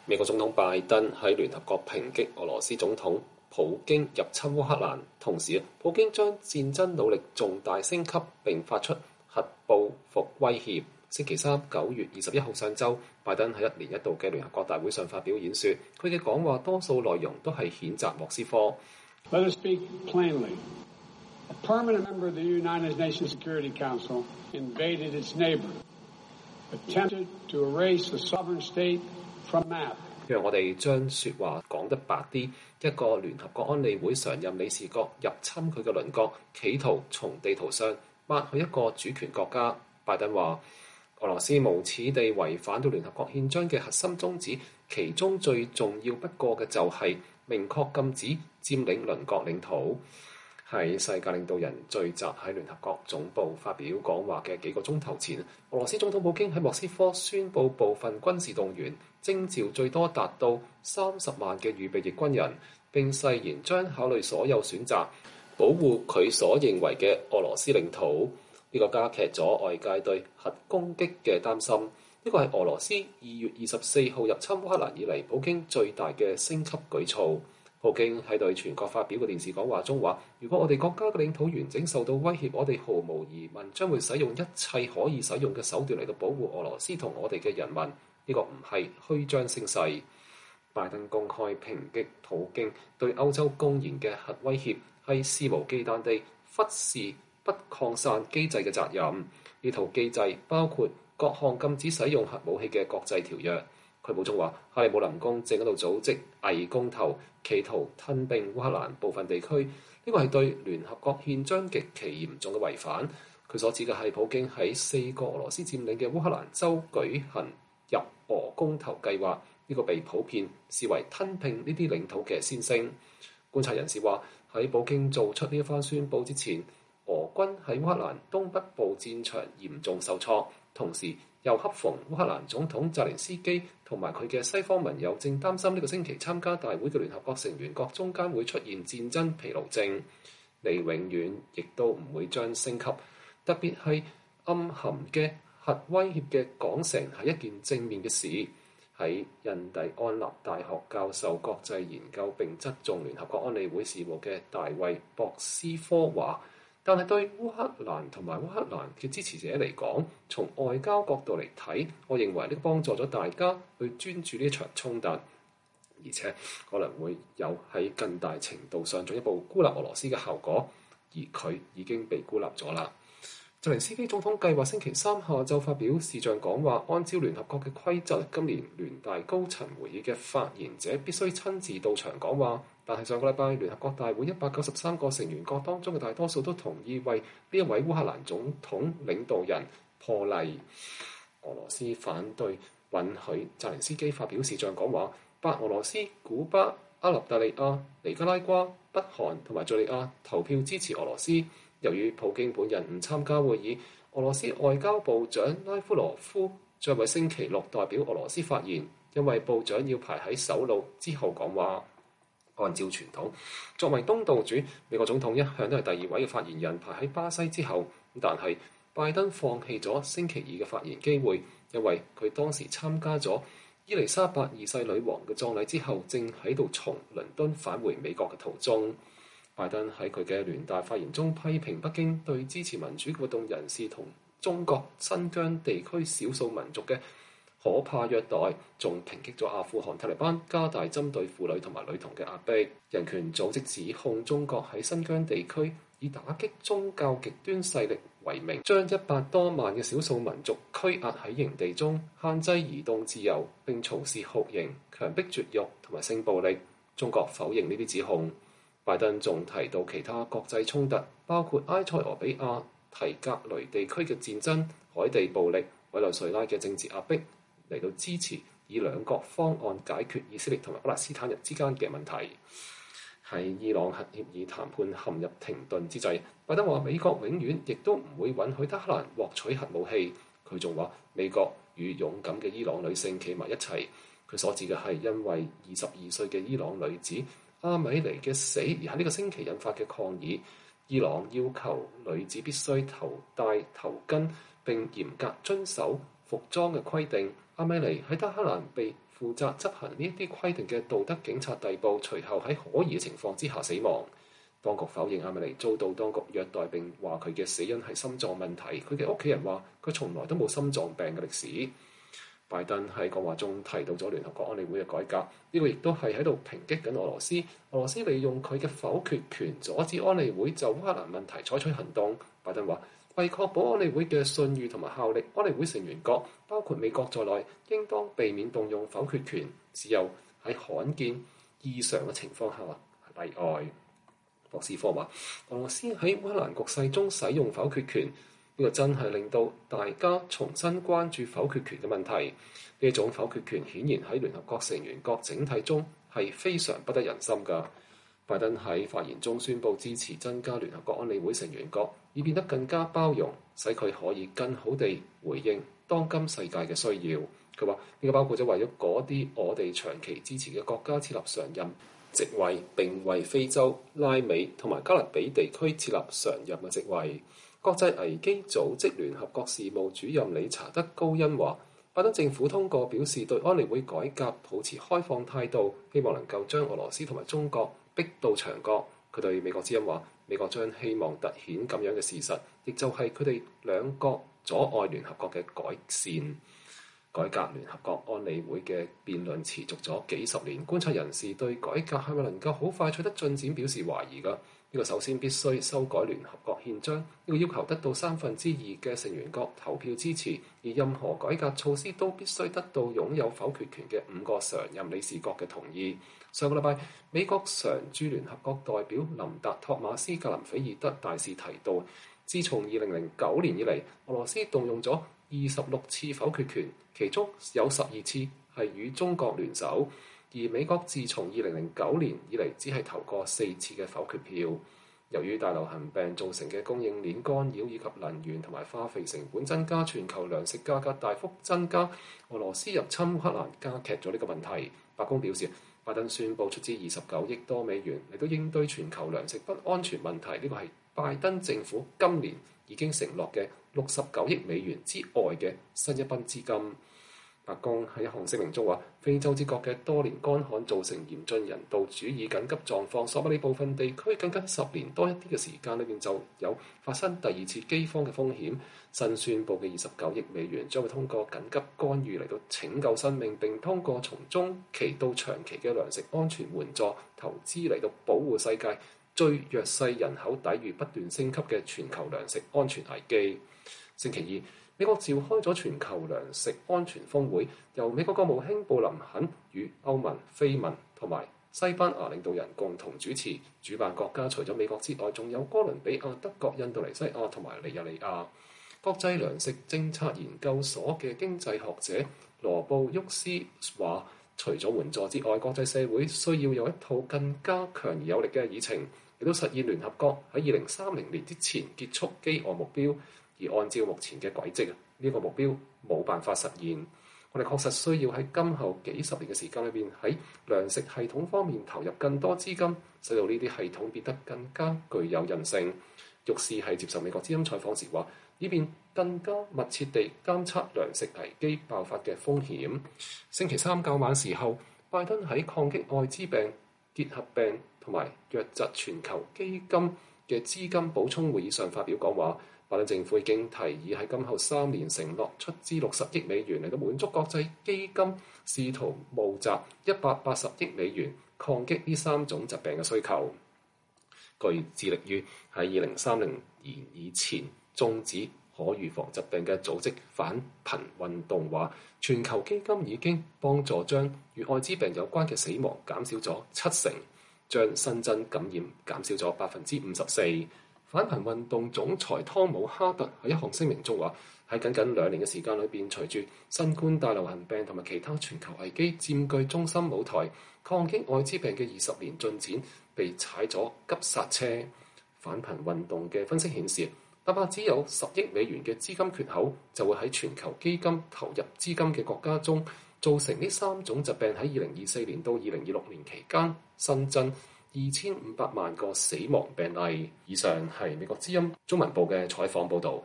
美國總統拜登喺聯合國抨擊俄羅斯總統普京入侵烏克蘭，同時普京將戰爭努力重大升級並發出核報復威脅。星期三9月21號上晝，拜登喺一年一度嘅聯合國大會上發表演說，佢嘅講話多數內容都係譴責莫斯科。 Let us speak plainly. A permanent member of the United Nations Security Council invaded its neighbor, attempted to erase the sovereign state from map. 讓我哋將説話講得白啲，一個聯合國安理會常任理事國入侵佢嘅鄰國，企圖從地圖上抹去一個主權國家。拜登話：俄羅斯無恥地違反到聯合國憲章嘅核心宗旨，其中最重要不過嘅就係明確禁止佔領鄰國領土。喺世界領導人聚集喺聯合國總部發表講話嘅幾個鐘頭前，俄羅斯總統普京喺莫斯科宣布部分軍事動員，徵召最多達到30萬嘅預備役軍人，並誓言將考慮所有選擇，保護佢所認為嘅俄羅斯領土。呢個加劇咗外界對核攻擊嘅擔心。呢個係俄羅斯2月24號入侵烏克蘭以嚟普京最大嘅升級舉措。普京喺對全國發表嘅電視講話中話：如果我哋國家嘅領土完整受到威脅，我哋毫無疑問將會使用一切可以使用嘅手段嚟到保護俄羅斯同我哋嘅人民。呢個唔係虛張聲勢。拜登公開抨擊普京對歐洲公然嘅核威脅，係肆無忌憚地忽視不擴散機制嘅責任。呢套機制包括各項禁止使用核武器嘅國際條約。佢補充話：克里姆林宮正喺度組織偽公投，企圖吞併烏克蘭部分地區。呢個係對聯合國憲章極其嚴重嘅違反。佢所指嘅係普京喺4個俄羅斯佔領嘅烏克蘭州舉行入俄公投計劃。呢個被普遍視為吞併呢啲領土嘅先聲。觀察人士話：喺普京做出呢一番宣佈之前，俄軍喺烏克蘭東北部戰場嚴重受挫，同時又恰逢烏克蘭總統澤連斯基同埋佢嘅西方盟友正擔心呢個星期參加大會嘅聯合國成員國中間會出現戰爭疲勞症。你永遠亦都唔會將升級，特別係暗含嘅核威脅嘅講成係一件正面嘅事。喺印第安納大學教授國際研究並側重聯合國安理會事務嘅大衛博斯科話：但係對烏克蘭同埋烏克蘭嘅支持者嚟講，從外交角度嚟睇，我認為呢個幫助咗大家去專注呢一場衝突，而且可能會有喺更大程度上進一步孤立俄羅斯嘅效果，而佢已經被孤立咗啦。澤連斯基總統計劃星期三下晝發表視像講話，按照聯合國嘅規則，今年聯大高層會議嘅發言者必須親自到場講話。但係上個禮拜聯合國大會193個成員國當中嘅大多數都同意為呢一位烏克蘭總統領導人破例。俄羅斯反對允許澤連斯基發表視像講話，白俄羅斯、古巴、阿納大利亞、尼加拉瓜、北韓同埋敘利亞投票支持俄羅斯。由於普京本人唔參加會議，俄羅斯外交部長拉夫羅夫將喺星期六代表俄羅斯發言，因為部長要排喺首腦之後講話。按照傳統，作為東道主，美國總統一向都係第2位嘅發言人，排喺巴西之後。但係拜登放棄咗星期2嘅發言機會，因為佢當時參加咗伊麗莎白2世女王嘅葬禮之後，正喺度從倫敦返回美國嘅途中。拜登喺佢嘅聯大發言中批評北京對支持民主活動人士同中國新疆地區少數民族嘅可怕虐待，仲抨擊咗阿富汗塔利班加大針對婦女同埋女童嘅壓迫。人權組織指控中國喺新疆地區以打擊宗教極端勢力為名，將100多萬嘅少數民族拘押喺營地中，限制移動自由，並從事酷刑、強迫絕育同埋性暴力。中國否認呢啲指控。拜登仲提到其他國際衝突，包括埃塞俄比亞、提格雷地區嘅戰爭、海地暴力、委內瑞拉嘅政治壓迫，嚟到支持以2國方案解決以色列同埋巴勒斯坦人之間嘅問題。喺伊朗核協議談判陷入停頓之際，拜登話美國永遠亦都唔會允許德黑蘭獲取核武器。佢仲話美國與勇敢嘅伊朗女性企埋一齊。佢所指嘅係因為22歲嘅伊朗女子阿米尼嘅死而喺呢個星期引發嘅抗議。伊朗要求女子必須戴頭巾並嚴格遵守服裝嘅規定。阿米尼喺德黑蘭被負責執行呢一啲規定嘅道德警察逮捕，隨後喺可疑嘅情況之下死亡。當局否認阿米尼遭到當局虐待，並話佢嘅死因係心臟問題。佢嘅屋企人話佢從來都冇心臟病嘅歷史。拜登喺講話中提到咗聯合國安理會嘅改革，呢個亦都係喺度抨擊緊俄羅斯。俄羅斯利用佢嘅否決權阻止安理會就烏克蘭問題採取行動。拜登話為確保安理會嘅信譽同埋效力，安理會成員國包括美國在內，應當避免動用否決權，只有喺罕見異常嘅情況下例外。博斯科話俄羅斯喺烏克蘭局勢中使用否決權，呢個真係令到大家重新關注否決權嘅問題。呢種否決權顯然喺聯合國成員國整體中係非常不得人心㗎。拜登喺發言中宣布支持增加聯合國安理會成員國，以變得更加包容，使佢可以更好地回應當今世界嘅需要。佢話呢個包括咗為咗嗰啲我哋長期支持嘅國家設立常任席位，並為非洲、拉美同埋加勒比地區設立常任嘅席位。國際危機組織聯合國事務主任理查德·高恩話，拜登政府通過表示對安理會改革抱持開放態度，希望能夠將俄羅斯同埋中國逼到牆角。佢對美國之音話，美國將希望突顯咁樣嘅事實，亦就係佢哋兩國阻礙聯合國嘅改善。改革聯合國安理會嘅辯論持續咗幾十年，觀察人士對改革係咪能夠好快取得進展表示懷疑㗎。呢個首先必須修改聯合國憲章，呢個要求得到2/3嘅成員國投票支持，而任何改革措施都必須得到擁有否決權嘅5個常任理事國嘅同意。上個禮拜，美國常駐聯合國代表林達托馬斯格林菲爾德大使提到，自從2009年以嚟，俄羅斯動用咗26次否決權，其中有12次係與中國聯手，而美國自從2009年以嚟只係投過4次嘅否決票。由於大流行病造成嘅供應鏈干擾以及能源同埋化肥成本增加，全球糧食價格大幅增加，俄羅斯入侵烏克蘭加劇咗呢個問題。白宮表示，拜登宣布出資29億多美元嚟到應對全球糧食不安全問題，呢個係拜登政府今年已經承諾嘅69億美元之外嘅新一筆資金。白宮喺一項聲明中話，非洲之國嘅多年乾旱造成嚴峻人道主義緊急狀況，索馬里部分地區僅僅10年多一啲嘅時間裏面就有發生第2次饑荒嘅風險。新宣布嘅29億美元將會通過緊急干預嚟到拯救生命，並通過從中期到長期嘅糧食安全援助投資嚟到保護世界最弱勢人口，抵禦不斷升級嘅全球糧食安全危機。星期二，美國召開咗全球糧食安全峰會，由美國國務卿布林肯與歐盟、非盟同埋西班牙領導人共同主持。主辦國家除咗美國之外，仲有哥倫比亞、德國、印度尼西亞同埋尼日利亞。國際糧食政策研究所嘅經濟學者羅布沃斯話，除咗援助之外，國際社會需要有一套更加強而有力嘅議程，亦都實現聯合國喺2030年之前結束饑餓目標。而按照目前嘅軌跡，呢個目標冇辦法實現。我哋確實需要喺今後幾十年嘅時間裏邊，喺糧食系統方面投入更多資金，使到呢啲系統變得更加具有韌性。沃斯係接受美國之音採訪時話，以便更加密切地監測糧食危機爆發嘅風險。星期三較晚時候，拜登喺抗擊愛滋病、結核病同埋瘧疾全球基金嘅資金補充會議上發表講話。拜登政府已經提議喺今後3年承諾出資60億美元嚟到滿足國際基金試圖募集180億美元抗擊呢3種疾病嘅需求。據致力於喺2030年以前終止可預防疾病嘅組織反貧運動話，全球基金已經幫助將與愛滋病有關嘅死亡減少咗70%，將新增感染減少咗54%。反貧運動總裁湯姆哈特喺一項聲明中話，喺僅僅2年嘅時間裏邊，隨住新冠大流行病同埋其他全球危機佔據中心舞台，抗擊愛滋病嘅20年進展被踩咗急剎車。反貧運動嘅分析顯示，哪怕只有10億美元嘅資金缺口，就會喺全球基金投入資金嘅國家中，造成呢3種疾病喺2024年到2026年期間新增2500萬個死亡病例。以上係美國之音中文部嘅採訪報導。